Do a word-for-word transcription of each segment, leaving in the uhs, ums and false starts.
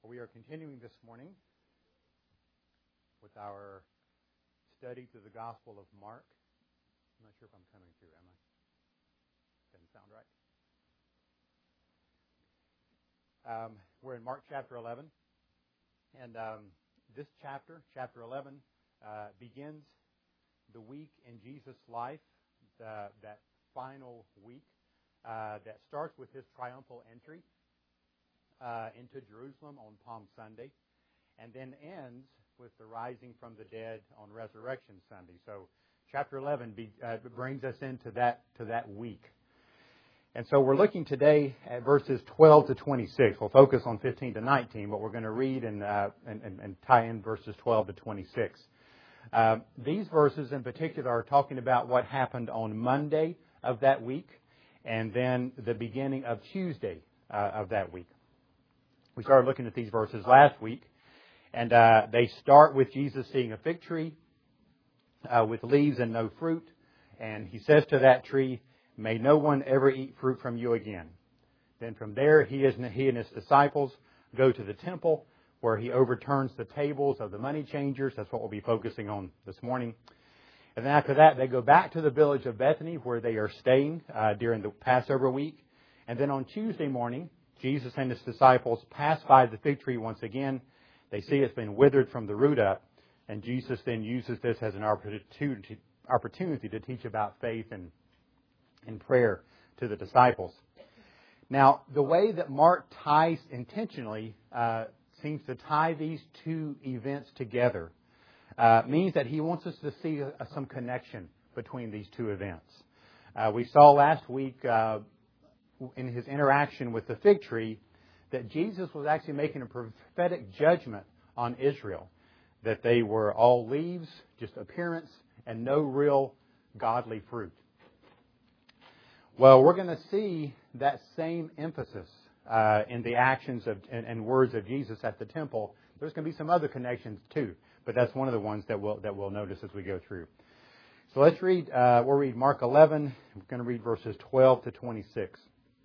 We are continuing this morning with our study through the Gospel of Mark. I'm not sure if I'm coming through, am I? Doesn't sound right. Um, we're in Mark chapter eleven, and um, this chapter, chapter eleven, uh, begins the week in Jesus' life, the, that final week uh, that starts with his triumphal entry Uh, into Jerusalem on Palm Sunday, and then ends with the rising from the dead on Resurrection Sunday. So, chapter eleven be, uh, brings us into that to that week, and so we're looking today at verses twelve to twenty-six. We'll focus on fifteen to nineteen, but we're going to read and uh, and, and, and tie in verses twelve to twenty-six. Uh, these verses in particular are talking about what happened on Monday of that week, and then the beginning of Tuesday uh, of that week. We started looking at these verses last week, and uh, they start with Jesus seeing a fig tree uh, with leaves and no fruit, and he says to that tree, "May no one ever eat fruit from you again." Then from there, he, is, he and his disciples go to the temple, where he overturns the tables of the money changers. That's what we'll be focusing on this morning. And then after that, they go back to the village of Bethany, where they are staying uh, during the Passover week. And then on Tuesday morning, Jesus and his disciples pass by the fig tree once again. They see it's been withered from the root up, and Jesus then uses this as an opportunity, opportunity to teach about faith and, and prayer to the disciples. Now, the way that Mark ties intentionally, uh, seems to tie these two events together, uh, means that he wants us to see a, a, some connection between these two events. Uh, we saw last week, uh, in his interaction with the fig tree, that Jesus was actually making a prophetic judgment on Israel, that they were all leaves, just appearance, and no real godly fruit. Well, we're going to see that same emphasis uh, in the actions of and, and words of Jesus at the temple. There's going to be some other connections too, but that's one of the ones that we'll that we'll notice as we go through. So let's read. Uh, we'll read Mark eleven. We're going to read verses twelve to twenty-six.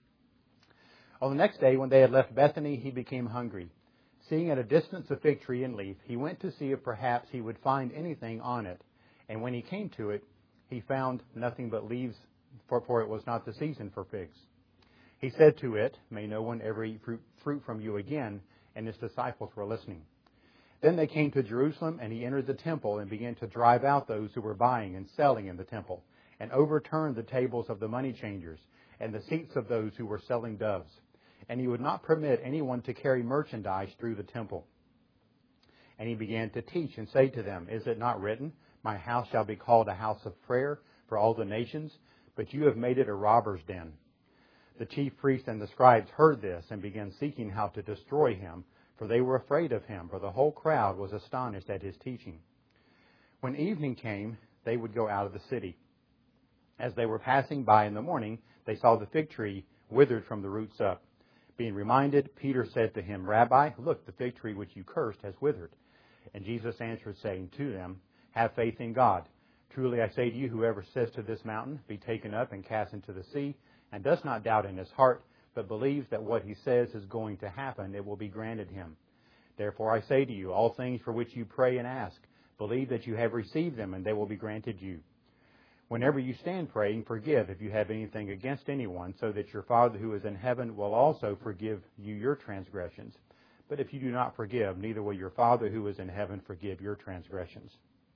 On the next day, when they had left Bethany, he became hungry. Seeing at a distance a fig tree and leaf, he went to see if perhaps he would find anything on it. And when he came to it, he found nothing but leaves, for, for it was not the season for figs. He said to it, "May no one ever eat fruit, fruit from you again." And his disciples were listening. Then they came to Jerusalem, and he entered the temple and began to drive out those who were buying and selling in the temple, and overturned the tables of the money changers and the seats of those who were selling doves. And he would not permit anyone to carry merchandise through the temple. And he began to teach and say to them, "Is it not written, 'My house shall be called a house of prayer for all the nations'? But you have made it a robber's den." The chief priests and the scribes heard this and began seeking how to destroy him, for they were afraid of him, for the whole crowd was astonished at his teaching. When evening came, they would go out of the city. As they were passing by in the morning, they saw the fig tree withered from the roots up. Being reminded, Peter said to him, "Rabbi, look, the fig tree which you cursed has withered." And Jesus answered, saying to them, "Have faith in God. Truly I say to you, whoever says to this mountain, 'Be taken up and cast into the sea,' and does not doubt in his heart, but believes that what he says is going to happen, it will be granted him. Therefore I say to you, all things for which you pray and ask, believe that you have received them, and they will be granted you. Whenever you stand praying, forgive if you have anything against anyone, so that your Father who is in heaven will also forgive you your transgressions. But if you do not forgive, neither will your Father who is in heaven forgive your transgressions."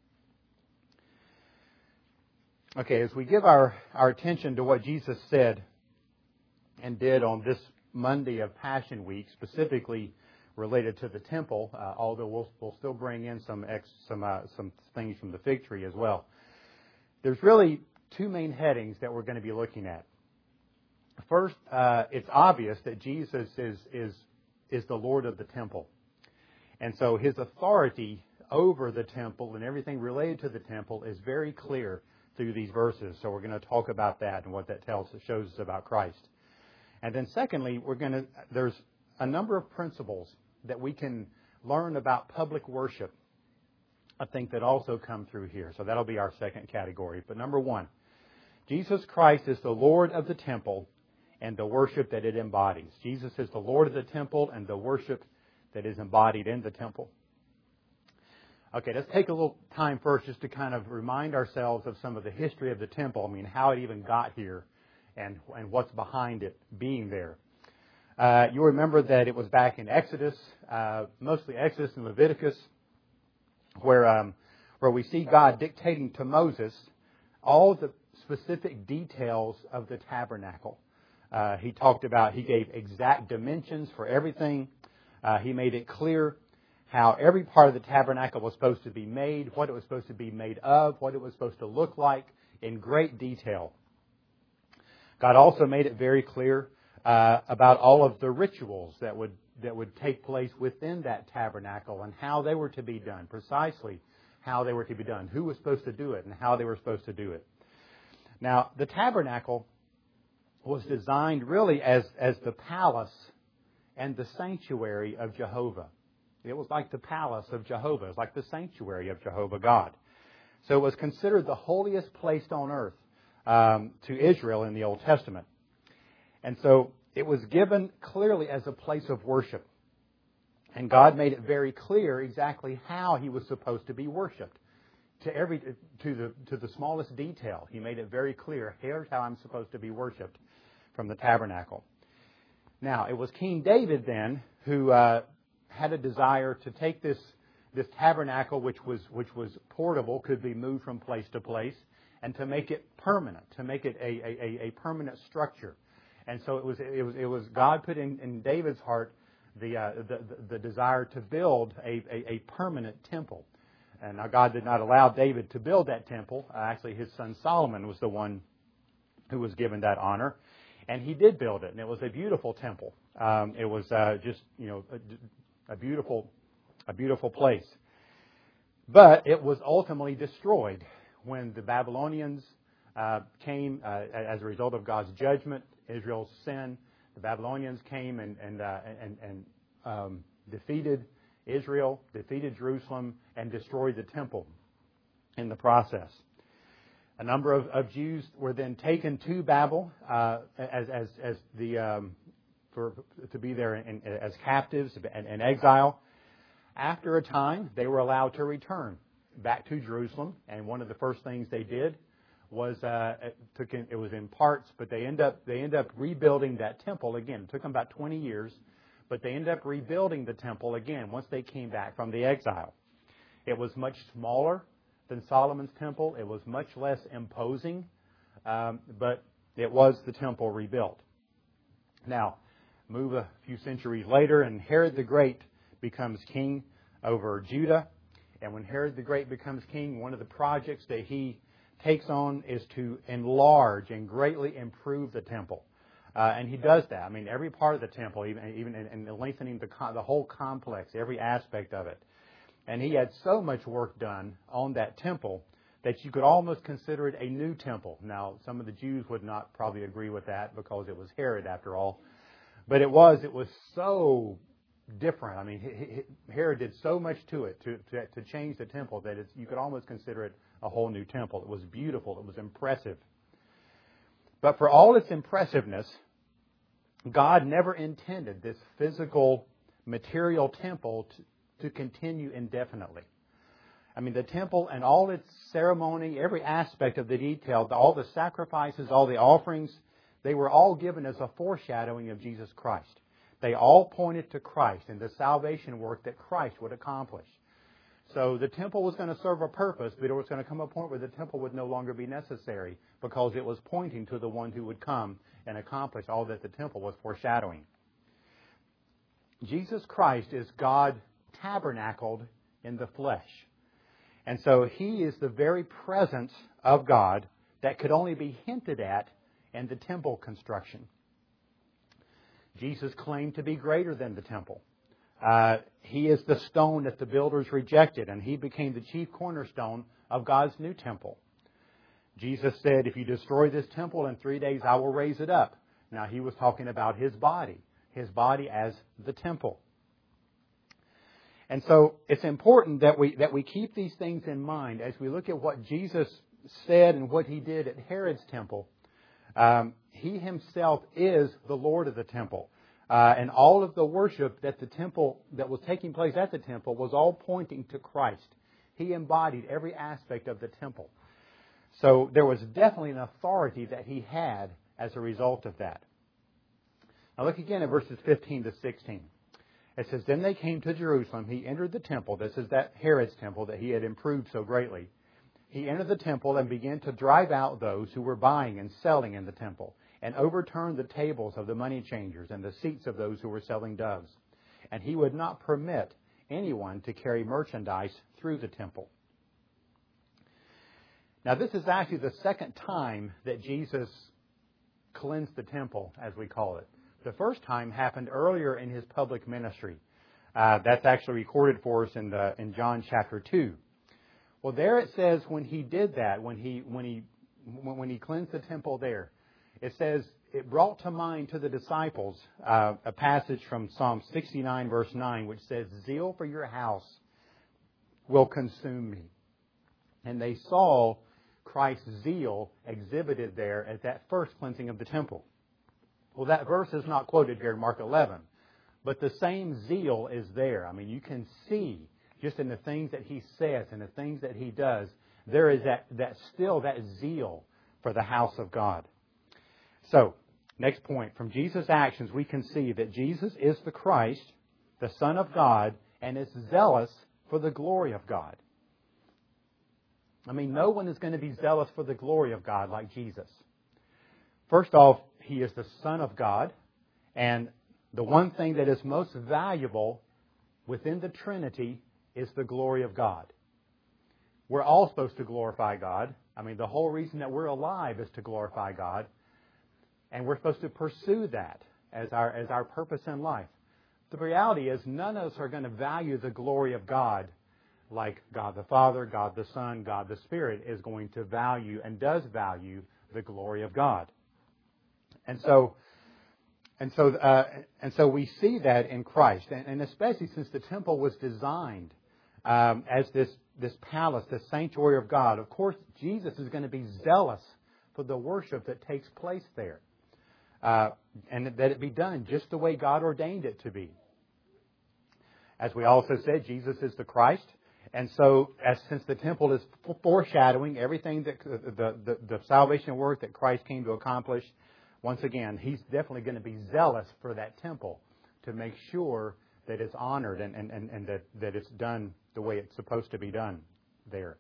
Okay, as we give our, our attention to what Jesus said and did on this Monday of Passion Week, specifically related to the temple, uh, although we'll, we'll still bring in some ex, some uh, some things from the fig tree as well. There's really two main headings that we're going to be looking at. First, uh, it's obvious that Jesus is is is the Lord of the temple, and so his authority over the temple and everything related to the temple is very clear through these verses. So we're going to talk about that and what that tells us, shows us about Christ. And then secondly, we're going to there's a number of principles that we can learn about public worship, I think, that also come through here. So that'll be our second category. But number one, Jesus Christ is the Lord of the temple and the worship that it embodies. Jesus is the Lord of the temple and the worship that is embodied in the temple. Okay, let's take a little time first just to kind of remind ourselves of some of the history of the temple. I mean, how it even got here and, and what's behind it being there. Uh, you'll remember that it was back in Exodus, uh, mostly Exodus and Leviticus, where um, where we see God dictating to Moses all the specific details of the tabernacle. Uh, he talked about, he gave exact dimensions for everything. Uh, he made it clear how every part of the tabernacle was supposed to be made, what it was supposed to be made of, what it was supposed to look like in great detail. God also made it very clear uh, about all of the rituals that would that would take place within that tabernacle and how they were to be done, precisely how they were to be done, who was supposed to do it, and how they were supposed to do it. Now, the tabernacle was designed really as, as the palace and the sanctuary of Jehovah. It was like the palace of Jehovah. It was like the sanctuary of Jehovah God. So it was considered the holiest place on earth um, to Israel in the Old Testament. And so it was given clearly as a place of worship. And God made it very clear exactly how He was supposed to be worshipped. To every to the to the smallest detail. He made it very clear, here's how I'm supposed to be worshipped from the tabernacle. Now, it was King David then who uh, had a desire to take this this tabernacle, which was which was portable, could be moved from place to place, and to make it permanent, to make it a a, a permanent structure. And so it was it was it was God put in, in David's heart the, uh, the the the desire to build a, a a permanent temple. And now God did not allow David to build that temple. Uh, actually, his son Solomon was the one who was given that honor, and he did build it, and it was a beautiful temple. Um, it was uh, just you know a, a beautiful a beautiful place. But it was ultimately destroyed when the Babylonians uh, came uh, as a result of God's judgment. Israel's sin, the Babylonians came and and uh, and, and um, defeated Israel, defeated Jerusalem, and destroyed the temple in the process. A number of, of Jews were then taken to Babel uh, as as as the um, for to be there in, as captives and, and exile. After a time, they were allowed to return back to Jerusalem, and one of the first things they did was uh, it, took in, it was in parts, but they end up they end up rebuilding that temple again. It took them about twenty years, but they ended up rebuilding the temple again once they came back from the exile. It was much smaller than Solomon's temple. It was much less imposing, um, but it was the temple rebuilt. Now, move a few centuries later, and Herod the Great becomes king over Judah. And when Herod the Great becomes king, one of the projects that he takes on is to enlarge and greatly improve the temple. Uh, and he does that. I mean, every part of the temple, even even in, in lengthening the the whole complex, every aspect of it. And he had so much work done on that temple that you could almost consider it a new temple. Now, some of the Jews would not probably agree with that because it was Herod after all. But it was, it was so different. I mean, he, he, Herod did so much to it to, to, to change the temple that it's, you could almost consider it a whole new temple. It was beautiful. It was impressive. But for all its impressiveness, God never intended this physical, material temple to, to continue indefinitely. I mean, the temple and all its ceremony, every aspect of the detail, all the sacrifices, all the offerings, they were all given as a foreshadowing of Jesus Christ. They all pointed to Christ and the salvation work that Christ would accomplish. So the temple was going to serve a purpose, but it was going to come a point where the temple would no longer be necessary because it was pointing to the one who would come and accomplish all that the temple was foreshadowing. Jesus Christ is God tabernacled in the flesh. And so He is the very presence of God that could only be hinted at in the temple construction. Jesus claimed to be greater than the temple. Uh, he is the stone that the builders rejected, and He became the chief cornerstone of God's new temple. Jesus said, if you destroy this temple in three days, I will raise it up. Now, He was talking about His body, His body as the temple. And so it's important that we that we keep these things in mind as we look at what Jesus said and what He did at Herod's temple. Um, he Himself is the Lord of the temple. Uh, and all of the worship that the temple, that was taking place at the temple, was all pointing to Christ. He embodied every aspect of the temple. So there was definitely an authority that he had as a result of that. Now look again at verses fifteen to sixteen. It says, Then they came to Jerusalem. He entered the temple. This is that Herod's temple that he had improved so greatly. He entered the temple and began to drive out those who were buying and selling in the temple, and overturned the tables of the money changers and the seats of those who were selling doves. And he would not permit anyone to carry merchandise through the temple. Now this is actually the second time that Jesus cleansed the temple, as we call it. The first time happened earlier in his public ministry. Uh, that's actually recorded for us in the in John chapter two. Well, there it says when he did that, when he when he when he cleansed the temple there, it says it brought to mind to the disciples uh, a passage from Psalm sixty-nine, verse nine, which says, "Zeal for your house will consume me." And they saw Christ's zeal exhibited there at that first cleansing of the temple. Well, that verse is not quoted here in Mark eleven, but the same zeal is there. I mean, you can see just in the things that he says and the things that he does, there is that, that still that zeal for the house of God. So, next point. From Jesus' actions, we can see that Jesus is the Christ, the Son of God, and is zealous for the glory of God. I mean, no one is going to be zealous for the glory of God like Jesus. First off, He is the Son of God, and the one thing that is most valuable within the Trinity is the glory of God. We're all supposed to glorify God. I mean, the whole reason that we're alive is to glorify God, and we're supposed to pursue that as our as our purpose in life. The reality is none of us are going to value the glory of God like God the Father, God the Son, God the Spirit is going to value and does value the glory of God. And so, and so, uh, and so we see that in Christ, and, and especially since the temple was designed um, as this this palace, this sanctuary of God. Of course, Jesus is going to be zealous for the worship that takes place there, uh, and that it be done just the way God ordained it to be. As we also said, Jesus is the Christ, and so as since the temple is foreshadowing everything that the the, the salvation work that Christ came to accomplish. Once again, He's definitely going to be zealous for that temple to make sure that it's honored and, and, and, and that, that it's done the way it's supposed to be done there.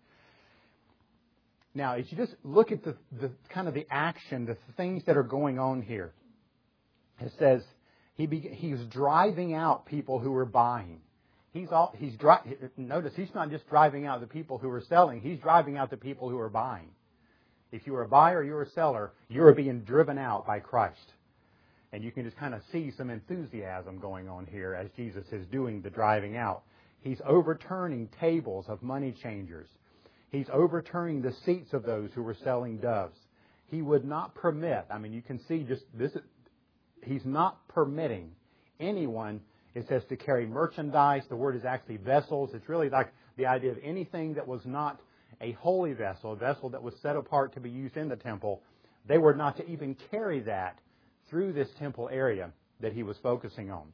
Now, as you just look at the, the kind of the action, the things that are going on here, it says he be, he's driving out people who are buying. He's all, he's dri- notice he's not just driving out the people who are selling. He's driving out the people who are buying. If you are a buyer or you're a seller, you're being driven out by Christ. And you can just kind of see some enthusiasm going on here as Jesus is doing the driving out. He's overturning tables of money changers. He's overturning the seats of those who were selling doves. He would not permit, I mean, you can see just this, He's not permitting anyone, it says, to carry merchandise. The word is actually vessels. It's really like the idea of anything that was not a holy vessel, a vessel that was set apart to be used in the temple. They were not to even carry that through this temple area that He was focusing on.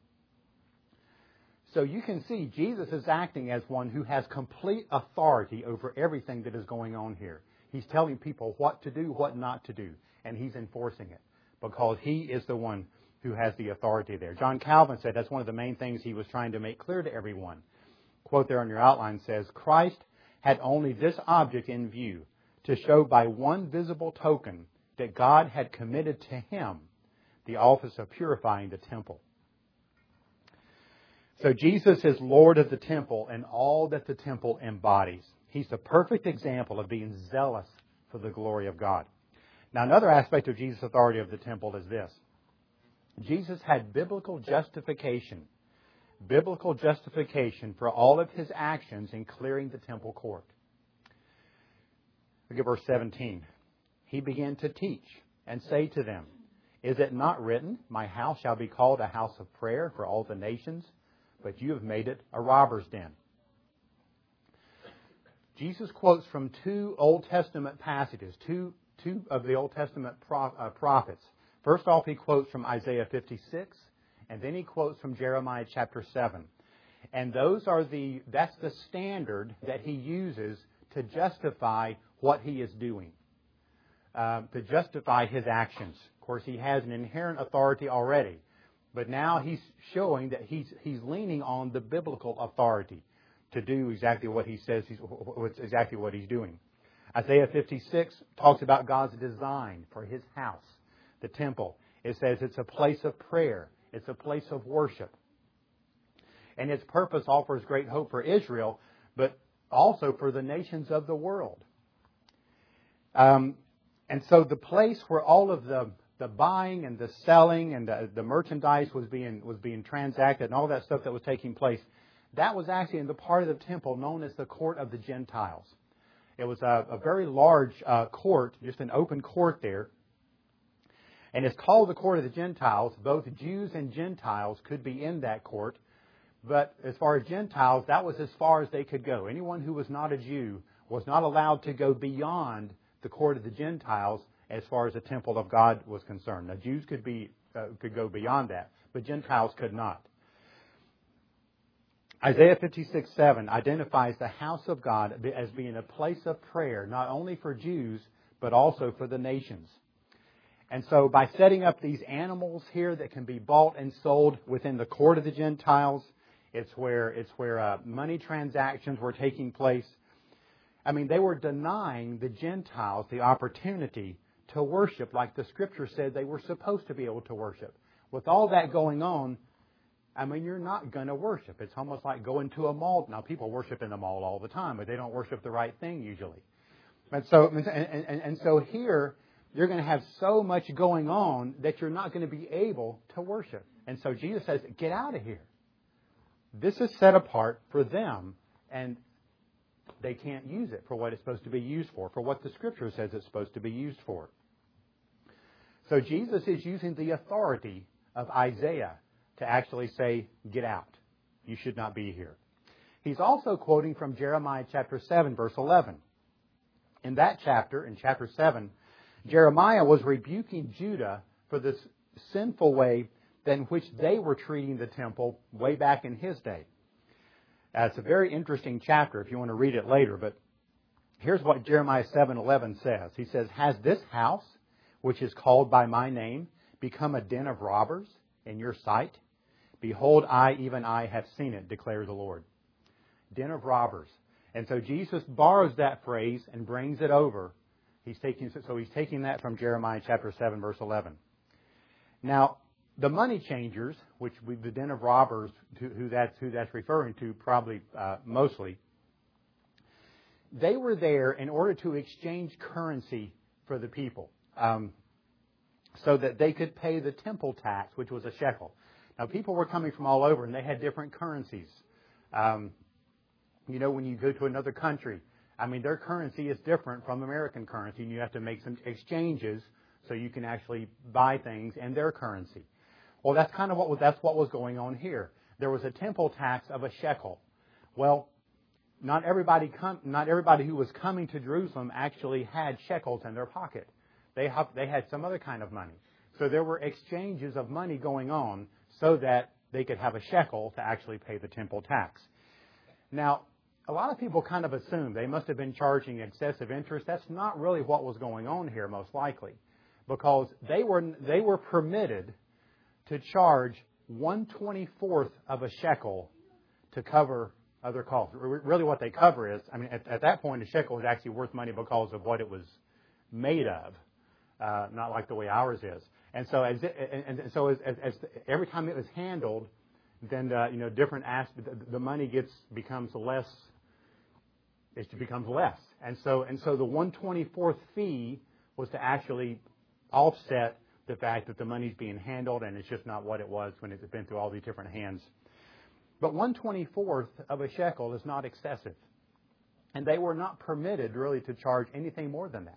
So you can see Jesus is acting as one who has complete authority over everything that is going on here. He's telling people what to do, what not to do, and He's enforcing it because He is the one who has the authority there. John Calvin said that's one of the main things he was trying to make clear to everyone. Quote there on your outline says, Christ had only this object in view, to show by one visible token that God had committed to Him the office of purifying the temple. So Jesus is Lord of the temple and all that the temple embodies. He's the perfect example of being zealous for the glory of God. Now, another aspect of Jesus' authority of the temple is this. Jesus had biblical justification, biblical justification for all of His actions in clearing the temple court. Look at verse seventeen. He began to teach and say to them, Is it not written, My house shall be called a house of prayer for all the nations, but you have made it a robber's den? Jesus quotes from two Old Testament passages, two, two of the Old Testament pro, uh, prophets. First off, He quotes from Isaiah fifty-six, And then he quotes from Jeremiah chapter seven. And those are the, that's the standard that he uses to justify what he is doing, uh, to justify his actions. Of course, he has an inherent authority already, but now he's showing that he's he's leaning on the biblical authority to do exactly what he says he's what's exactly what he's doing. Isaiah fifty-six talks about God's design for His house, the temple. It says it's a place of prayer, it's a place of worship, and its purpose offers great hope for Israel, but also for the nations of the world. Um, and so the place where all of the, the buying and the selling and the, the merchandise was being was being transacted and all that stuff that was taking place, that was actually in the part of the temple known as the court of the Gentiles. It was a, a very large uh, court, just an open court there. And it's called the court of the Gentiles. Both Jews and Gentiles could be in that court. But as far as Gentiles, that was as far as they could go. Anyone who was not a Jew was not allowed to go beyond the court of the Gentiles as far as the temple of God was concerned. Now, Jews could be uh, could go beyond that, but Gentiles could not. Isaiah fifty-six seven identifies the house of God as being a place of prayer, not only for Jews, but also for the nations. And so by setting up these animals here that can be bought and sold within the court of the Gentiles, It's where it's where uh, money transactions were taking place. I mean, they were denying the Gentiles the opportunity to worship like the Scripture said they were supposed to be able to worship. With all that going on, I mean, you're not going to worship. It's almost like going to a mall. Now, people worship in the mall all the time, but they don't worship the right thing usually. And so, and, and, and so here, you're going to have so much going on that you're not going to be able to worship. And so Jesus says, get out of here. This is set apart for them, and they can't use it for what it's supposed to be used for, for what the Scripture says it's supposed to be used for. So Jesus is using the authority of Isaiah to actually say, get out. You should not be here. He's also quoting from Jeremiah chapter seven, verse eleven. In that chapter, in chapter seven, Jeremiah was rebuking Judah for this sinful way than which they were treating the temple way back in his day. Uh, it's a very interesting chapter if you want to read it later, but here's what Jeremiah seven eleven says. He says, has this house, which is called by my name, become a den of robbers in your sight? Behold, I, even I, have seen it, declares the Lord. Den of robbers. And so Jesus borrows that phrase and brings it over. He's taking, so he's taking that from Jeremiah chapter seven, verse eleven. Now, the money changers, which we, the den of robbers, to, who that's who that's referring to, probably uh, mostly, they were there in order to exchange currency for the people, um, so that they could pay the temple tax, which was a shekel. Now, people were coming from all over, and they had different currencies. Um, you know, when you go to another country, I mean, their currency is different from American currency, and you have to make some exchanges so you can actually buy things in their currency. Well, that's kind of what was, that's what was going on here. There was a temple tax of a shekel. Well, not everybody com- not everybody who was coming to Jerusalem actually had shekels in their pocket. They have, they had some other kind of money. So there were exchanges of money going on so that they could have a shekel to actually pay the temple tax. Now, a lot of people kind of assume they must have been charging excessive interest. That's not really what was going on here, most likely, because they were they were permitted to charge one twenty-fourth of a shekel to cover other costs. Really what they cover is, I mean, at, at that point, a shekel was actually worth money because of what it was made of, uh, not like the way ours is. And so as, it, and, and so as, as, as every time it was handled, then, uh, you know, different aspects, the money gets, becomes less, it becomes less. And so, and so the one twenty-fourth fee was to actually offset the fact that the money's being handled and it's just not what it was when it's been through all these different hands. But one twenty-fourth of a shekel is not excessive. And they were not permitted really to charge anything more than that.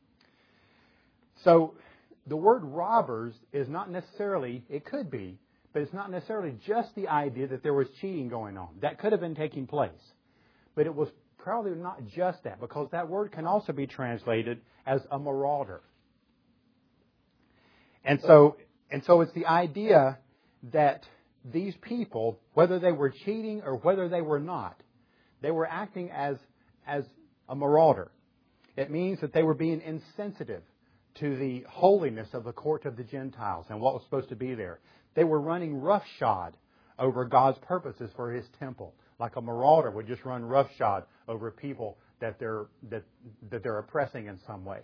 So the word robbers is not necessarily, it could be, but it's not necessarily just the idea that there was cheating going on. That could have been taking place. But it was probably not just that, because that word can also be translated as a marauder. And so, and so it's the idea that these people, whether they were cheating or whether they were not, they were acting as, as a marauder. It means that they were being insensitive to the holiness of the court of the Gentiles and what was supposed to be there. They were running roughshod over God's purposes for His temple, like a marauder would just run roughshod over people that they're that that they're oppressing in some way.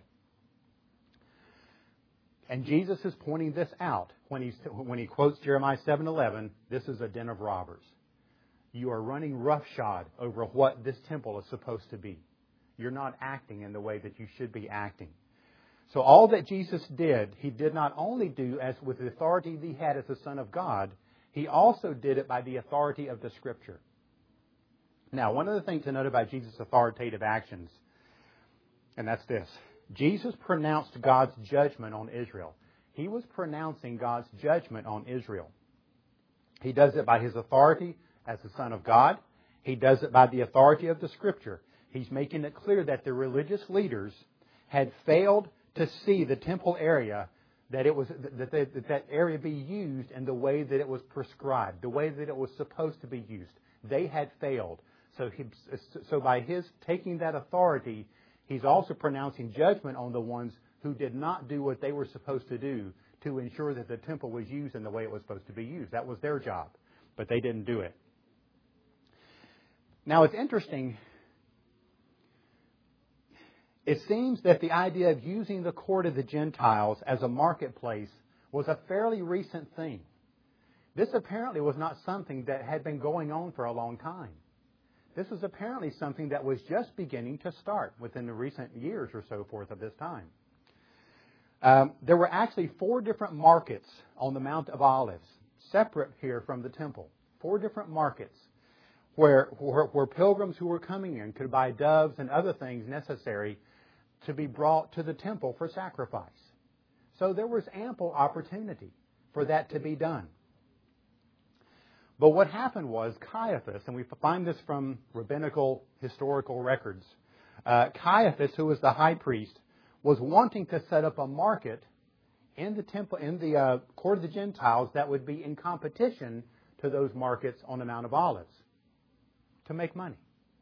And Jesus is pointing this out when he when he quotes Jeremiah seven eleven. This is a den of robbers. You are running roughshod over what this temple is supposed to be. You're not acting in the way that you should be acting. So all that Jesus did, He did not only do as with the authority that He had as the Son of God, He also did it by the authority of the Scripture. Now, one of the things to note about Jesus' authoritative actions, and that's this. Jesus pronounced God's judgment on Israel. He was pronouncing God's judgment on Israel. He does it by His authority as the Son of God. He does it by the authority of the Scripture. He's making it clear that the religious leaders had failed to see the temple area, that it was that, they, that that area be used in the way that it was prescribed, the way that it was supposed to be used. They had failed. So, he, so by His taking that authority, He's also pronouncing judgment on the ones who did not do what they were supposed to do to ensure that the temple was used in the way it was supposed to be used. That was their job, but they didn't do it. Now, it's interesting. It seems that the idea of using the court of the Gentiles as a marketplace was a fairly recent thing. This apparently was not something that had been going on for a long time. This was apparently something that was just beginning to start within the recent years or so forth of this time. Um, there were actually four different markets on the Mount of Olives, separate here from the temple. Four different markets where, where, where pilgrims who were coming in could buy doves and other things necessary to be brought to the temple for sacrifice. So there was ample opportunity for that to be done. But what happened was Caiaphas, and we find this from rabbinical historical records, uh, Caiaphas, who was the high priest, was wanting to set up a market in the temple, in the uh, court of the Gentiles that would be in competition to those markets on the Mount of Olives to make money.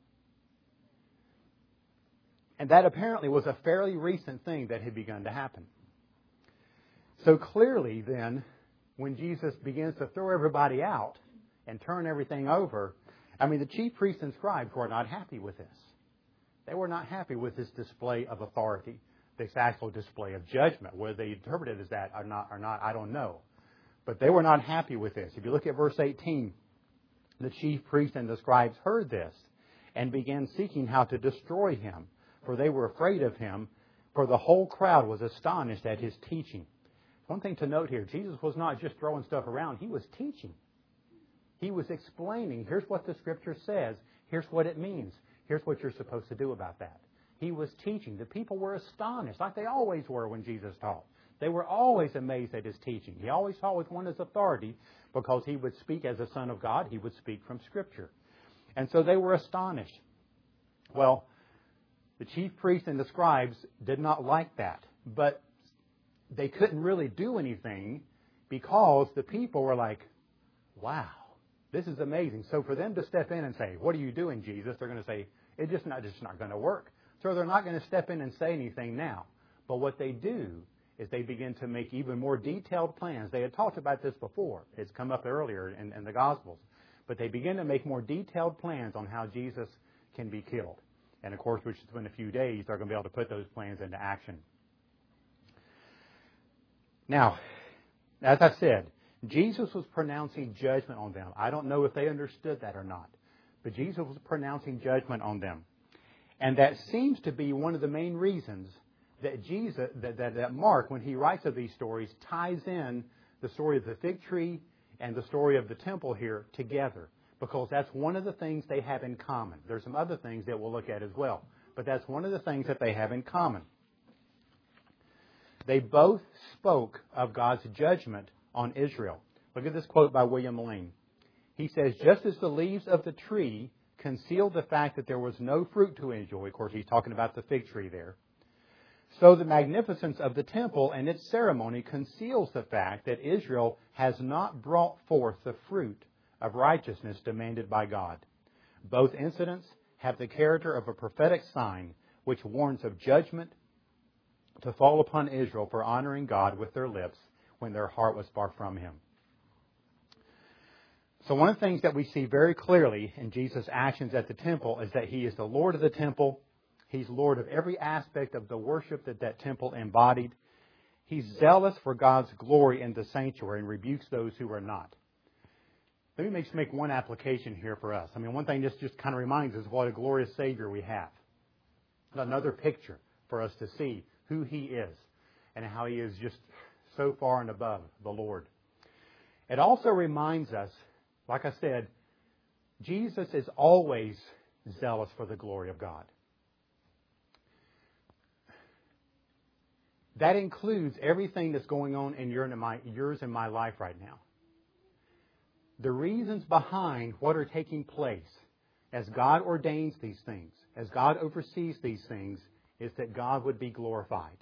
And that apparently was a fairly recent thing that had begun to happen. So clearly then, when Jesus begins to throw everybody out and turn everything over, I mean, the chief priests and scribes were not happy with this. They were not happy with this display of authority, this actual display of judgment. Whether they interpret it as that or not, or not, I don't know. But they were not happy with this. If you look at verse eighteen, the chief priests and the scribes heard this and began seeking how to destroy Him, for they were afraid of Him, for the whole crowd was astonished at His teaching. One thing to note here, Jesus was not just throwing stuff around. He was teaching. He was explaining, here's what the Scripture says, here's what it means, here's what you're supposed to do about that. He was teaching. The people were astonished, like they always were when Jesus taught. They were always amazed at His teaching. He always taught with one as authority because He would speak as a Son of God. He would speak from Scripture. And so they were astonished. Well, the chief priests and the scribes did not like that, but they couldn't really do anything because the people were like, wow, this is amazing. So for them to step in and say, what are you doing, Jesus? They're going to say, it's just not, just not going to work. So they're not going to step in and say anything now. But what they do is they begin to make even more detailed plans. They had talked about this before. It's come up earlier in, in the Gospels. But they begin to make more detailed plans on how Jesus can be killed. And of course, which is in a few days, they're going to be able to put those plans into action. Now, as I said, Jesus was pronouncing judgment on them. I don't know if they understood that or not, but Jesus was pronouncing judgment on them. And that seems to be one of the main reasons that Jesus, that, that, that Mark, when he writes of these stories, ties in the story of the fig tree and the story of the temple here together, because that's one of the things they have in common. There's some other things that we'll look at as well, but that's one of the things that they have in common. They both spoke of God's judgment on Israel. Look at this quote by William Lane. He says, just as the leaves of the tree concealed the fact that there was no fruit to enjoy, of course he's talking about the fig tree there, So the magnificence of the temple and its ceremony conceals the fact that Israel has not brought forth the fruit of righteousness demanded by God. Both incidents have the character of a prophetic sign which warns of judgment to fall upon Israel for honoring God with their lips when their heart was far from Him. So one of the things that we see very clearly in Jesus' actions at the temple is that He is the Lord of the temple. He's Lord of every aspect of the worship that that temple embodied. He's zealous for God's glory in the sanctuary and rebukes those who are not. Let me just make one application here for us. I mean, one thing this just kind of reminds us what a glorious Savior we have. Another picture for us to see who He is and how He is just so far and above the Lord. It also reminds us, like I said, Jesus is always zealous for the glory of God. That includes everything that's going on in your and my, yours and my life right now. The reasons behind what are taking place as God ordains these things, as God oversees these things, is that God would be glorified.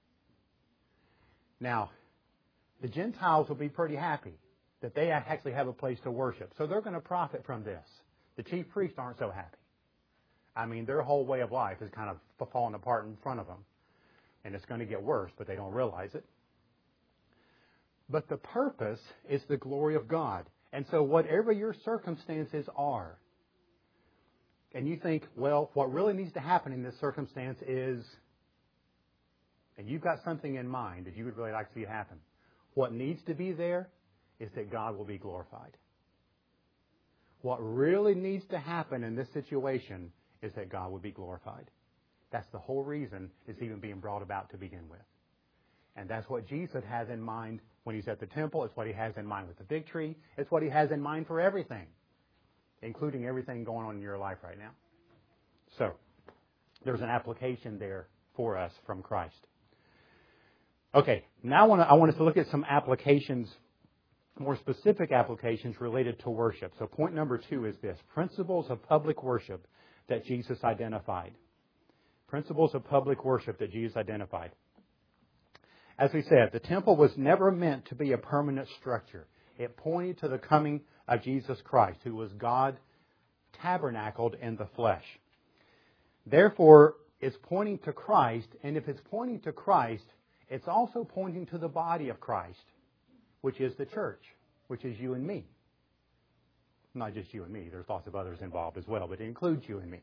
Now, the Gentiles will be pretty happy that they actually have a place to worship. So they're going to profit from this. The chief priests aren't so happy. I mean, their whole way of life is kind of falling apart in front of them. And it's going to get worse, but they don't realize it. But the purpose is the glory of God. And so whatever your circumstances are, and you think, well, what really needs to happen in this circumstance is, and you've got something in mind that you would really like to see happen. What needs to be there is that God will be glorified. What really needs to happen in this situation is that God will be glorified. That's the whole reason it's even being brought about to begin with. And that's what Jesus has in mind when He's at the temple. It's what He has in mind with the fig tree. It's what He has in mind for everything, including everything going on in your life right now. So, there's an application there for us from Christ. Okay, now I want, to, I want us to look at some applications, more specific applications related to worship. So point number two is this: principles of public worship that Jesus identified. Principles of public worship that Jesus identified. As we said, the temple was never meant to be a permanent structure. It pointed to the coming of Jesus Christ, who was God tabernacled in the flesh. Therefore, it's pointing to Christ, and if it's pointing to Christ, it's also pointing to the body of Christ, which is the church, which is you and me. Not just you and me. There's lots of others involved as well, but it includes you and me.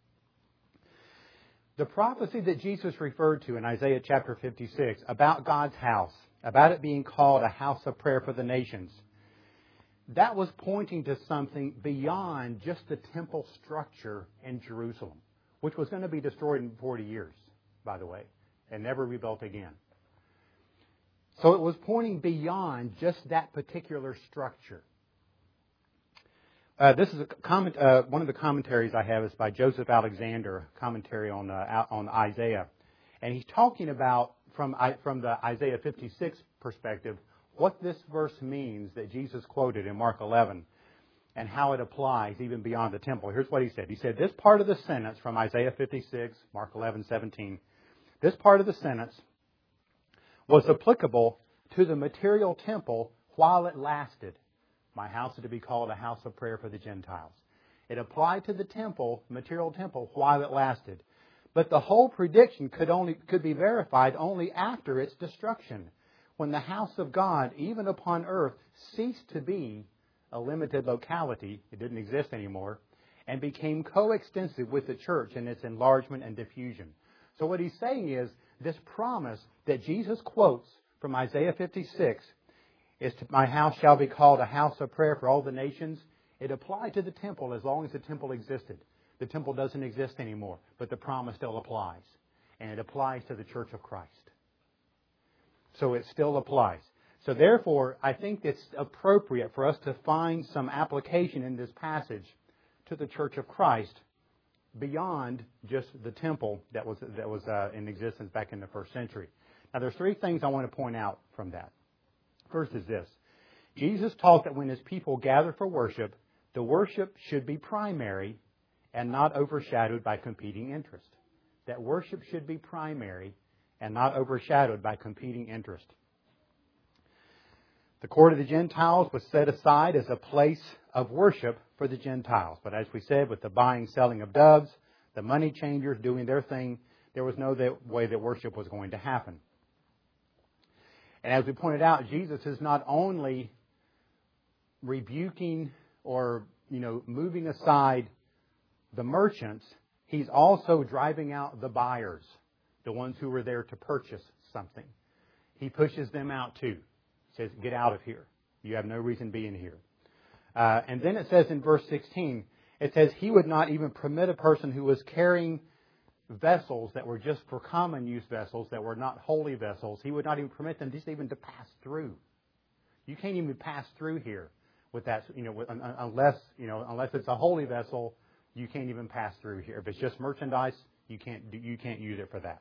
The prophecy that Jesus referred to in Isaiah chapter fifty-six about God's house, about it being called a house of prayer for the nations, that was pointing to something beyond just the temple structure in Jerusalem, which was going to be destroyed in forty years, by the way, and never rebuilt again. So it was pointing beyond just that particular structure. Uh, this is a comment. Uh, one of the commentaries I have is by Joseph Alexander, commentary on uh, on Isaiah, and he's talking about from from the Isaiah fifty-six perspective what this verse means that Jesus quoted in Mark eleven, and how it applies even beyond the temple. Here's what he said. He said, "This part of the sentence from Isaiah fifty-six, Mark eleven seventeen, this part of the sentence was applicable to the material temple while it lasted. My house is to be called a house of prayer for the Gentiles." It applied to the temple, material temple, while it lasted. But the whole prediction could only could be verified only after its destruction, when the house of God, even upon earth, ceased to be a limited locality, it didn't exist anymore, and became coextensive with the church in its enlargement and diffusion. So what he's saying is, this promise that Jesus quotes from Isaiah fifty-six is, to, my house shall be called a house of prayer for all the nations. It applied to the temple as long as the temple existed. The temple doesn't exist anymore, but the promise still applies. And it applies to the church of Christ. So it still applies. So therefore, I think it's appropriate for us to find some application in this passage to the church of Christ beyond just the temple that was that was uh, in existence back in the first century. Now, there's three things I want to point out from that. First is this. Jesus taught that when His people gather for worship, the worship should be primary and not overshadowed by competing interests. That worship should be primary and not overshadowed by competing interest. The court of the Gentiles was set aside as a place of worship for the Gentiles. But as we said, with the buying, selling of doves, the money changers doing their thing, there was no way that worship was going to happen. And as we pointed out, Jesus is not only rebuking or, you know, moving aside the merchants, He's also driving out the buyers, the ones who were there to purchase something. He pushes them out too. Says, get out of here. You have no reason being here. Uh, and then it says in verse sixteen, it says He would not even permit a person who was carrying vessels that were just for common use vessels, that were not holy vessels. He would not even permit them just even to pass through. You can't even pass through here with that, you know, with, unless, you know, unless it's a holy vessel, you can't even pass through here. If it's just merchandise, you can't, you can't use it for that.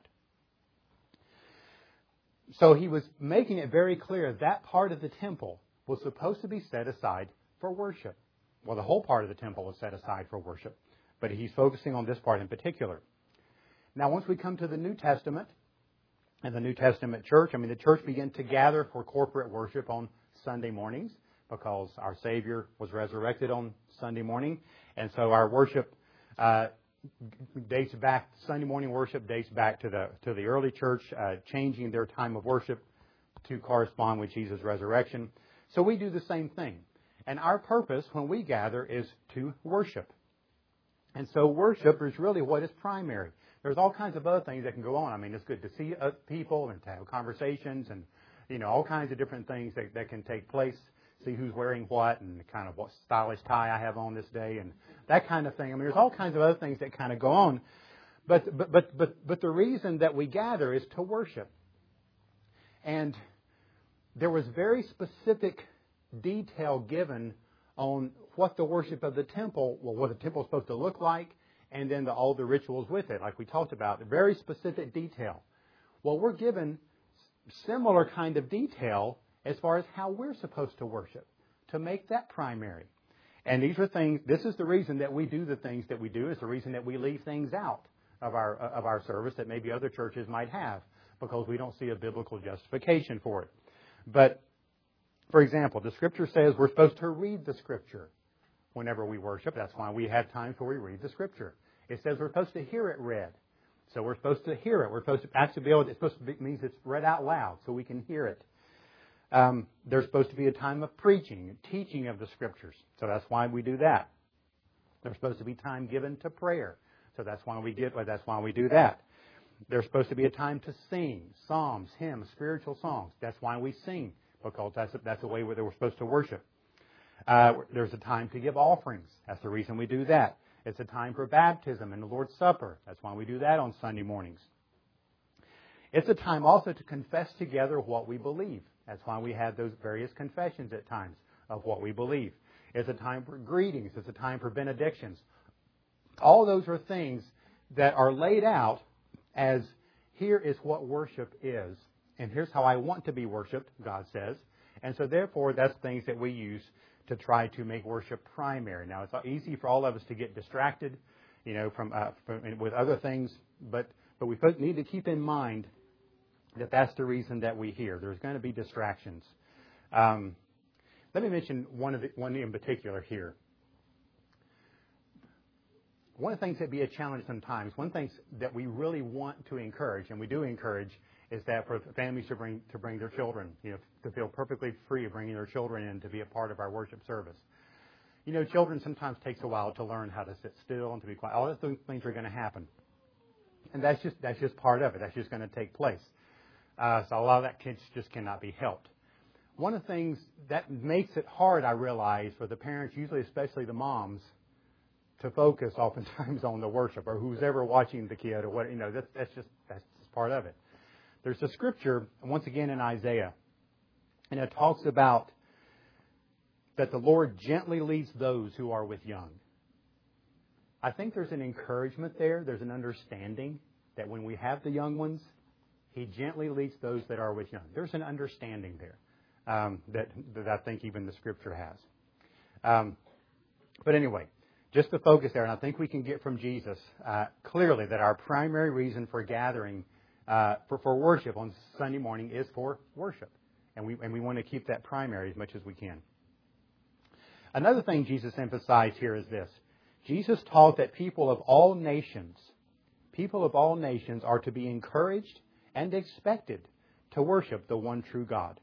So He was making it very clear that part of the temple was supposed to be set aside for worship. Well, the whole part of the temple was set aside for worship, but He's focusing on this part in particular. Now, once we come to the New Testament and the New Testament church, I mean, the church began to gather for corporate worship on Sunday mornings because our Savior was resurrected on Sunday morning. And so our worship uh, dates back, Sunday morning worship dates back to the to the early church, uh, changing their time of worship to correspond with Jesus' resurrection. So we do the same thing. And our purpose when we gather is to worship. And so worship is really what is primary. There's all kinds of other things that can go on. I mean, it's good to see people and to have conversations and, you know, all kinds of different things that, that can take place. See who's wearing what and kind of what stylish tie I have on this day and that kind of thing. I mean, there's all kinds of other things that kind of go on. But but but but but the reason that we gather is to worship. And there was very specific detail given on what the worship of the temple, well, what the temple is supposed to look like, and then the, all the rituals with it, like we talked about. Very specific detail. Well, we're given similar kind of detail as far as how we're supposed to worship, to make that primary. And these are things, this is the reason that we do the things that we do. It's the reason that we leave things out of our of our service that maybe other churches might have, because we don't see a biblical justification for it. But, for example, the Scripture says we're supposed to read the Scripture whenever we worship. That's why we have times where we read the Scripture. It says we're supposed to hear it read. So we're supposed to hear it. We're supposed to actually be able to, it's supposed to be, means it's read out loud so we can hear it. Um, there's supposed to be a time of preaching and teaching of the Scriptures. So that's why we do that. There's supposed to be time given to prayer. So that's why we get, well, that's why we do that. There's supposed to be a time to sing psalms, hymns, spiritual songs. That's why we sing, because that's a, that's the way that we're supposed to worship. Uh, there's a time to give offerings. That's the reason we do that. It's a time for baptism and the Lord's Supper. That's why we do that on Sunday mornings. It's a time also to confess together what we believe. That's why we have those various confessions at times of what we believe. It's a time for greetings. It's a time for benedictions. All those are things that are laid out as here is what worship is. And here's how I want to be worshiped, God says. And so therefore, that's things that we use to try to make worship primary. Now, it's easy for all of us to get distracted, you know, from, uh, from with other things. But but we need to keep in mind that that's the reason that we hear. There's going to be distractions. Um, let me mention one of the, one in particular here. One of the things that be a challenge sometimes, one thing that we really want to encourage, and we do encourage, is that for families to bring to bring their children, you know, to feel perfectly free of bringing their children in to be a part of our worship service. You know, children sometimes takes a while to learn how to sit still and to be quiet. All those things are going to happen, and that's just that's just part of it. That's just going to take place. Uh, so a lot of that kids just cannot be helped. One of the things that makes it hard, I realize, for the parents, usually especially the moms, to focus oftentimes on the worship or who's ever watching the kid or what, you know, that's, that's just that's just part of it. There's a scripture, once again in Isaiah, and it talks about that the Lord gently leads those who are with young. I think there's an encouragement there. There's an understanding that when we have the young ones, He gently leads those that are with young. There's an understanding there um, that, that I think even the Scripture has. Um, but anyway, just to focus there, and I think we can get from Jesus uh, clearly that our primary reason for gathering uh, for, for worship on Sunday morning is for worship. And we, and we want to keep that primary as much as we can. Another thing Jesus emphasized here is this. Jesus taught that people of all nations, people of all nations are to be encouraged and expected to worship the one true God.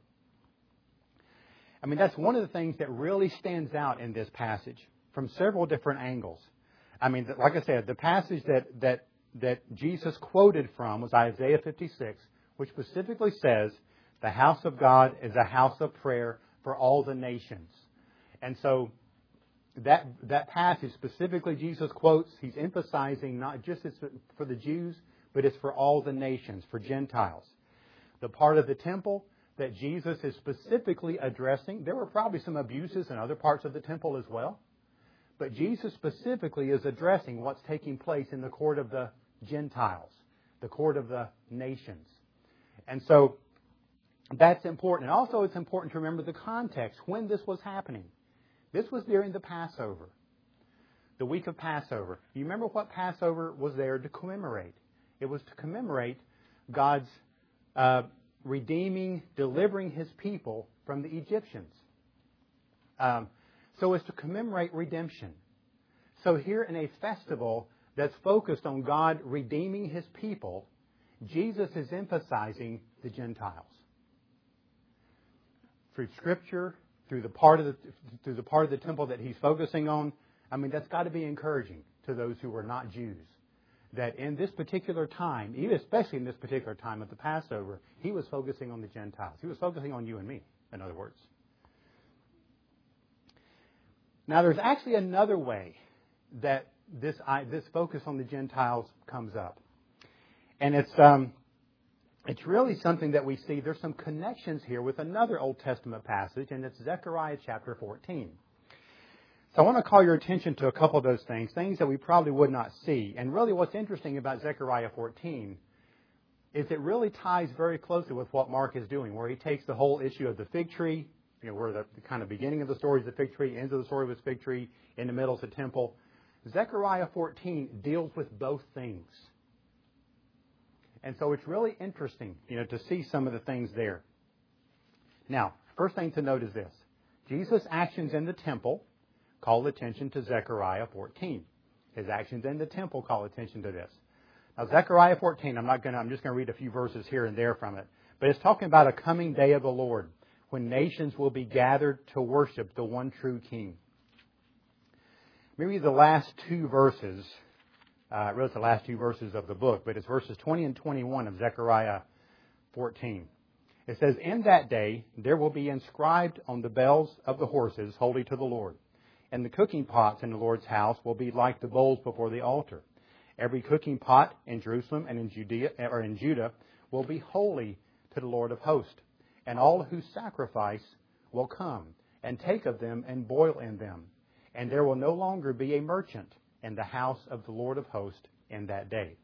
I mean, that's one of the things that really stands out in this passage from several different angles. I mean, like I said, the passage that, that, that Jesus quoted from was Isaiah fifty-six, which specifically says, the house of God is a house of prayer for all the nations. And so that that passage specifically Jesus quotes, he's emphasizing not just it's for the Jews, but it's for all the nations, for Gentiles. The part of the temple that Jesus is specifically addressing, there were probably some abuses in other parts of the temple as well. But Jesus specifically is addressing what's taking place in the court of the Gentiles, the court of the nations. And so that's important. And also it's important to remember the context when this was happening. This was during the Passover, the week of Passover. You remember what Passover was there to commemorate? It was to commemorate God's uh, redeeming, delivering His people from the Egyptians. Um, so it's to commemorate redemption. So here in a festival that's focused on God redeeming His people, Jesus is emphasizing the Gentiles. Through Scripture, through the part of the through the part of the temple that He's focusing on, I mean, that's got to be encouraging to those who are not Jews. That in this particular time, even especially in this particular time of the Passover, He was focusing on the Gentiles. He was focusing on you and me, in other words. Now, there's actually another way that this this focus on the Gentiles comes up, and it's um, it's really something that we see. There's some connections here with another Old Testament passage, and it's Zechariah chapter fourteen. So I want to call your attention to a couple of those things, things that we probably would not see. And really what's interesting about Zechariah fourteen is it really ties very closely with what Mark is doing, where he takes the whole issue of the fig tree, you know, where the, the kind of beginning of the story is the fig tree, ends of the story with fig tree, in the middle is the temple. Zechariah fourteen deals with both things. And so it's really interesting, you know, to see some of the things there. Now, first thing to note is this. Jesus' actions in the temple call attention to Zechariah fourteen. His actions in the temple call attention to this. Now, Zechariah fourteen, I'm not going to, I'm just going to read a few verses here and there from it. But it's talking about a coming day of the Lord when nations will be gathered to worship the one true King. Maybe the last two verses, uh, really it's the last two verses of the book, but it's verses twenty and twenty-one of Zechariah fourteen. It says, "In that day there will be inscribed on the bells of the horses, holy to the Lord. And the cooking pots in the Lord's house will be like the bowls before the altar. Every cooking pot in Jerusalem and in Judea or in Judah will be holy to the Lord of hosts. And all who sacrifice will come and take of them and boil in them. And there will no longer be a merchant in the house of the Lord of hosts in that day."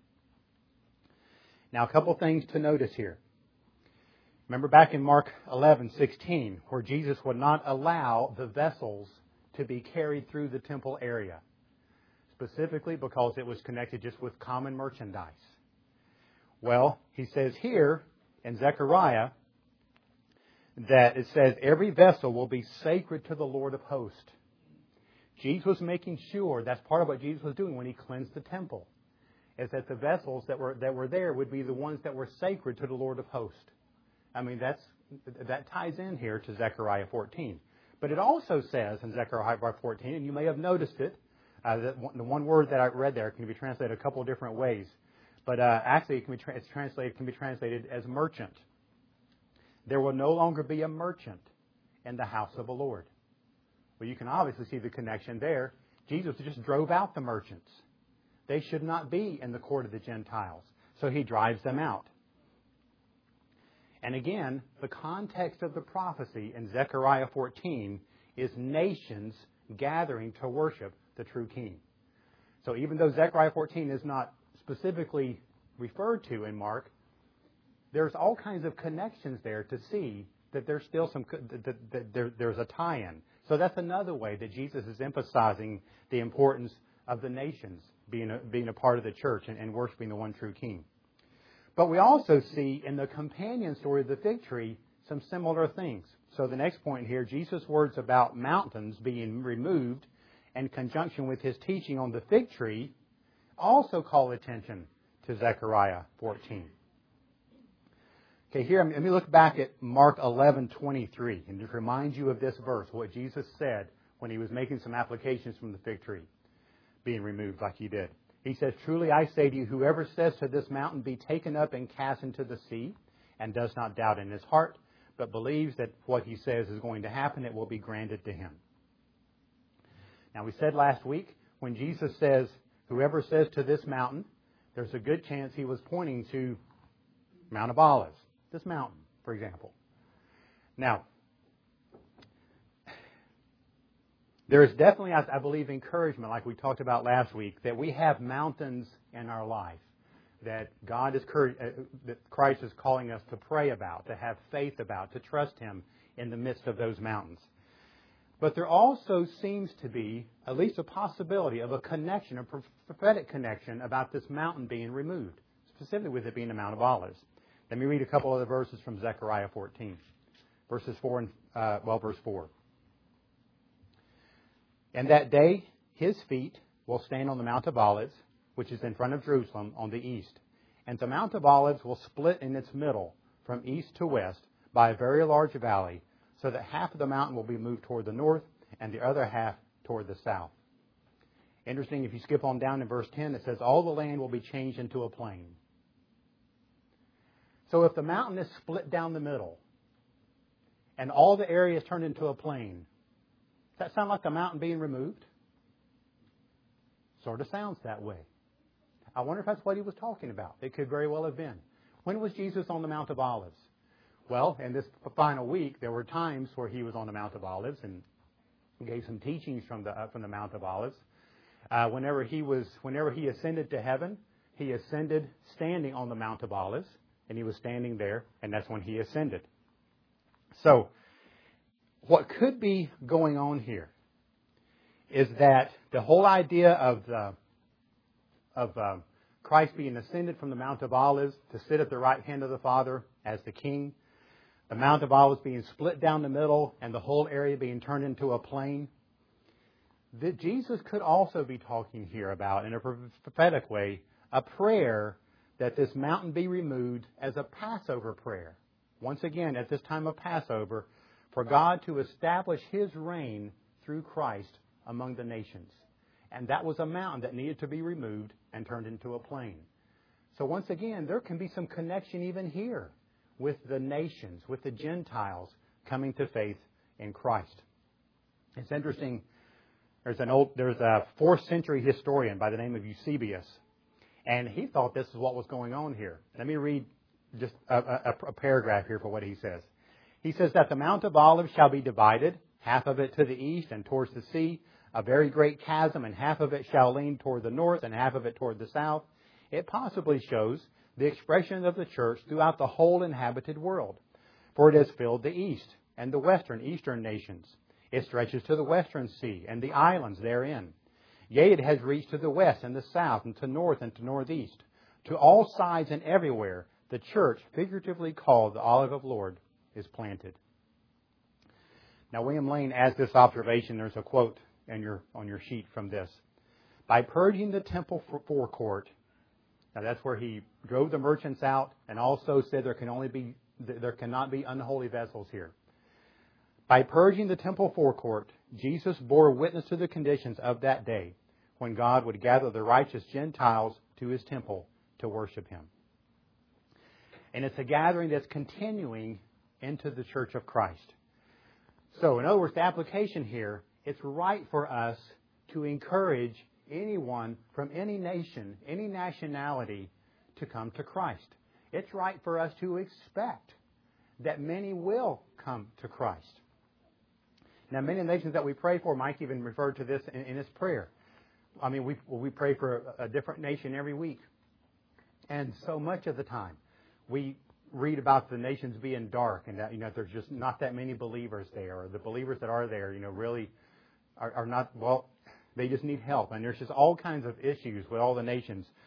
Now, a couple things to notice here. Remember back in Mark eleven sixteen, where Jesus would not allow the vessels to be carried through the temple area, specifically because it was connected just with common merchandise. Well, he says here in Zechariah that it says every vessel will be sacred to the Lord of hosts. Jesus was making sure, that's part of what Jesus was doing when He cleansed the temple, is that the vessels that were that were there would be the ones that were sacred to the Lord of hosts. I mean, that's that ties in here to Zechariah fourteen. But it also says in Zechariah fourteen, and you may have noticed it, uh, that one, the one word that I read there can be translated a couple of different ways. But uh, actually, it can be tra- it's translated can be translated as merchant. There will no longer be a merchant in the house of the Lord. Well, you can obviously see the connection there. Jesus just drove out the merchants. They should not be in the court of the Gentiles. So He drives them out. And again, the context of the prophecy in Zechariah fourteen is nations gathering to worship the true King. So even though Zechariah fourteen is not specifically referred to in Mark, there's all kinds of connections there to see that there's still some that, that there, there's a tie-in. So that's another way that Jesus is emphasizing the importance of the nations being a, being a part of the church and, and worshiping the one true King. But we also see in the companion story of the fig tree some similar things. So the next point here, Jesus' words about mountains being removed in conjunction with his teaching on the fig tree also call attention to Zechariah fourteen. Okay, here, let me look back at Mark eleven twenty-three and just remind you of this verse, what Jesus said when he was making some applications from the fig tree being removed like he did. He says, "Truly I say to you, whoever says to this mountain, be taken up and cast into the sea, and does not doubt in his heart, but believes that what he says is going to happen, it will be granted to him." Now, we said last week, when Jesus says, whoever says to this mountain, there's a good chance he was pointing to Mount of Olives. This mountain, for example. Now, there is definitely, I believe, encouragement, like we talked about last week, that we have mountains in our life that God is, that Christ is calling us to pray about, to have faith about, to trust Him in the midst of those mountains. But there also seems to be at least a possibility of a connection, a prophetic connection about this mountain being removed, specifically with it being the Mount of Olives. Let me read a couple other verses from Zechariah fourteen, verses four and uh, well, verse four. "And that day his feet will stand on the Mount of Olives, which is in front of Jerusalem on the east. And the Mount of Olives will split in its middle from east to west by a very large valley, so that half of the mountain will be moved toward the north and the other half toward the south." Interesting, if you skip on down to verse ten, it says, "All the land will be changed into a plain." So if the mountain is split down the middle and all the area is turned into a plain, does that sound like the mountain being removed? Sort of sounds that way. I wonder if that's what he was talking about. It could very well have been. When was Jesus on the Mount of Olives? Well, in this final week, there were times where he was on the Mount of Olives and gave some teachings from the uh, from the Mount of Olives. Uh, whenever he was, whenever he ascended to heaven, he ascended standing on the Mount of Olives, and he was standing there, and that's when he ascended. So, what could be going on here is that the whole idea of the, of uh, Christ being ascended from the Mount of Olives to sit at the right hand of the Father as the King, the Mount of Olives being split down the middle, and the whole area being turned into a plain, that Jesus could also be talking here about, in a prophetic way, a prayer that this mountain be removed as a Passover prayer. Once again, at this time of Passover, for God to establish His reign through Christ among the nations. And that was a mountain that needed to be removed and turned into a plain. So once again, there can be some connection even here with the nations, with the Gentiles coming to faith in Christ. It's interesting. There's an old, there's a fourth century historian by the name of Eusebius, and he thought this is what was going on here. Let me read just a, a, a paragraph here for what he says. He says that the Mount of Olives shall be divided, half of it to the east and towards the sea, a very great chasm, and half of it shall lean toward the north and half of it toward the south. It possibly shows the expression of the church throughout the whole inhabited world, for it has filled the east and the western, eastern nations. It stretches to the western sea and the islands therein. Yea, it has reached to the west and the south and to north and to northeast. To all sides and everywhere, the church, figuratively called the olive of the Lord, is planted. Now, William Lane adds this observation. There's a quote in your, on your sheet from this. By purging the temple forecourt, now that's where he drove the merchants out and also said there can only be there cannot be unholy vessels here. By purging the temple forecourt, Jesus bore witness to the conditions of that day when God would gather the righteous Gentiles to His temple to worship Him. And it's a gathering that's continuing into the church of Christ. So, in other words, the application here, it's right for us to encourage anyone from any nation, any nationality, to come to Christ. It's right for us to expect that many will come to Christ. Now, many of the nations that we pray for, Mike even referred to this in, in his prayer. I mean, we we pray for a, a different nation every week. And so much of the time, we read about the nations being dark and that, you know, there's just not that many believers there, or the believers that are there, you know, really are, are not, well, they just need help. And there's just all kinds of issues with all the nations.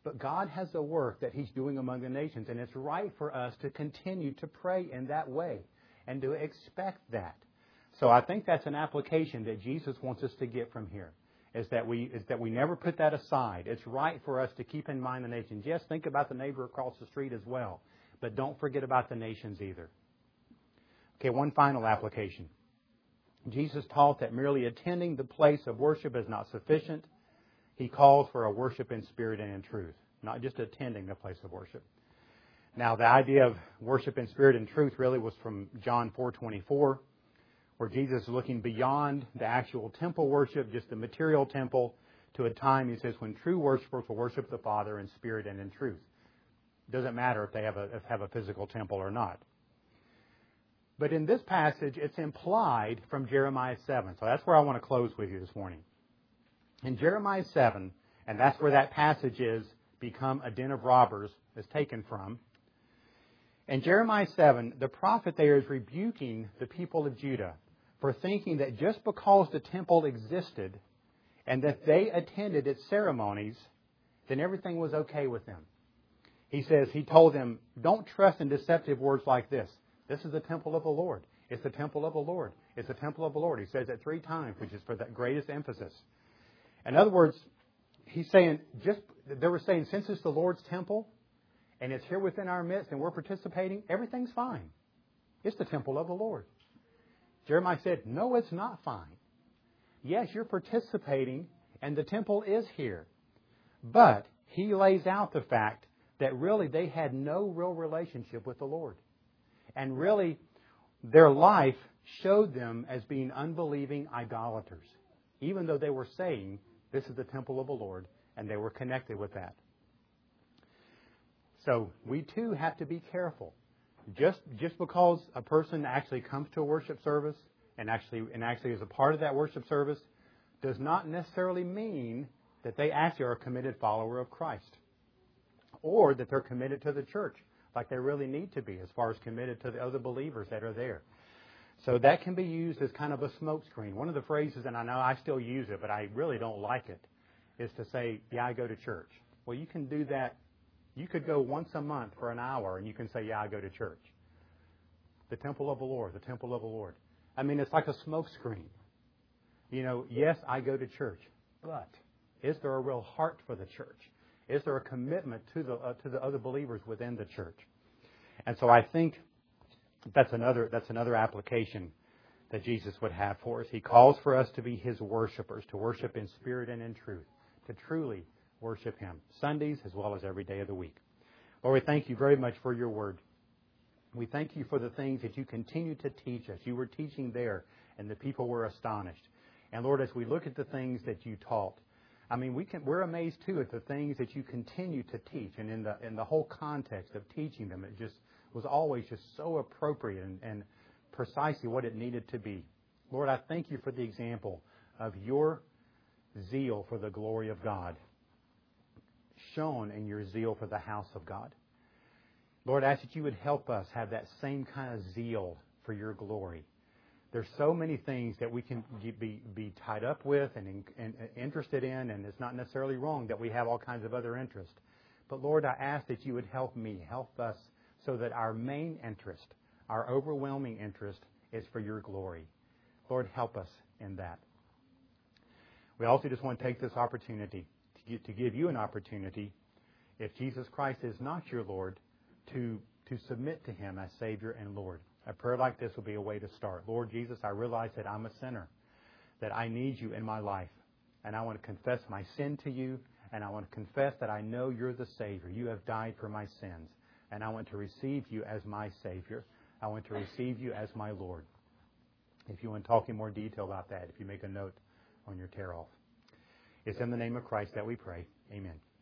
But God has a work that He's doing among the nations, and it's right for us to continue to pray in that way and to expect that. So I think that's an application that Jesus wants us to get from here, is that we is that we never put that aside. It's right for us to keep in mind the nations. Yes, think about the neighbor across the street as well, but don't forget about the nations either. Okay, one final application. Jesus taught that merely attending the place of worship is not sufficient. He calls for a worship in spirit and in truth, not just attending the place of worship. Now, the idea of worship in spirit and truth really was from John four twenty-four, where Jesus is looking beyond the actual temple worship, just the material temple, to a time, he says, when true worshipers will worship the Father in spirit and in truth. It doesn't matter if they have a, if have a physical temple or not. But in this passage, it's implied from Jeremiah seven. So that's where I want to close with you this morning. In Jeremiah seven, and that's where that passage is, become a den of robbers, is taken from. In Jeremiah seven, the prophet there is rebuking the people of Judah for thinking that just because the temple existed and that they attended its ceremonies, then everything was okay with them. He says, he told them, don't trust in deceptive words like this. This is the temple of the Lord. It's the temple of the Lord. It's the temple of the Lord. He says it three times, which is for the greatest emphasis. In other words, he's saying, just they were saying, since it's the Lord's temple and it's here within our midst and we're participating, everything's fine. It's the temple of the Lord. Jeremiah said, no, it's not fine. Yes, you're participating and the temple is here. But he lays out the fact that really they had no real relationship with the Lord. And really, their life showed them as being unbelieving idolaters, even though they were saying, this is the temple of the Lord, and they were connected with that. So we too have to be careful. Just just because a person actually comes to a worship service and actually and actually is a part of that worship service does not necessarily mean that they actually are a committed follower of Christ, or that they're committed to the church like they really need to be as far as committed to the other believers that are there. So that can be used as kind of a smokescreen. One of the phrases, and I know I still use it, but I really don't like it, is to say, yeah, I go to church. Well, you can do that. You could go once a month for an hour and you can say, yeah, I go to church. The temple of the Lord, the temple of the Lord. I mean, it's like a smokescreen. You know, yes, I go to church, but is there a real heart for the church? Is there a commitment to the uh, to the other believers within the church? And so I think that's another that's another application that Jesus would have for us. He calls for us to be His worshipers, to worship in spirit and in truth, to truly worship Him, Sundays as well as every day of the week. Lord, we thank you very much for your word. We thank you for the things that you continue to teach us. You were teaching there, and the people were astonished. And Lord, as we look at the things that you taught, I mean, we can, we're amazed, too, at the things that you continue to teach. And in the in the whole context of teaching them, it just was always just so appropriate and, and precisely what it needed to be. Lord, I thank you for the example of your zeal for the glory of God, shown in your zeal for the house of God. Lord, I ask that you would help us have that same kind of zeal for your glory. There's so many things that we can be, be tied up with and, and interested in, and it's not necessarily wrong that we have all kinds of other interests. But Lord, I ask that you would help me, help us, so that our main interest, our overwhelming interest, is for your glory. Lord, help us in that. We also just want to take this opportunity to, get, to give you an opportunity, if Jesus Christ is not your Lord, to, to submit to Him as Savior and Lord. A prayer like this will be a way to start. Lord Jesus, I realize that I'm a sinner, that I need you in my life. And I want to confess my sin to you, and I want to confess that I know you're the Savior. You have died for my sins. And I want to receive you as my Savior. I want to receive you as my Lord. If you want to talk in more detail about that, if you make a note on your tear-off. It's in the name of Christ that we pray. Amen.